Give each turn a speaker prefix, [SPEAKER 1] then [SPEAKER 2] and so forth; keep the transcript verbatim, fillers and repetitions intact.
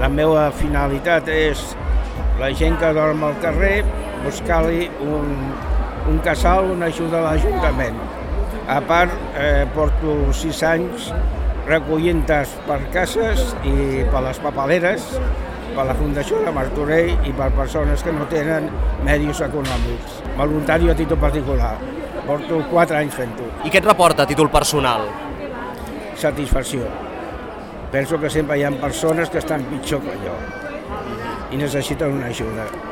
[SPEAKER 1] La meva finalitat és la gent que dorm al carrer, buscar-li un, un casal, una ajuda a l'Ajuntament. A part, eh, porto sis anys recollint tas per cases i per les papeleres, per la Fundació de Martorell i per persones que no tenen medis econòmics. Voluntari a títol particular. Porto quatre anys fent-ho.
[SPEAKER 2] I què et reporta a títol personal?
[SPEAKER 1] Satisfacció. Penso que sempre hi ha persones que estan pitjor que jo i necessiten una ajuda.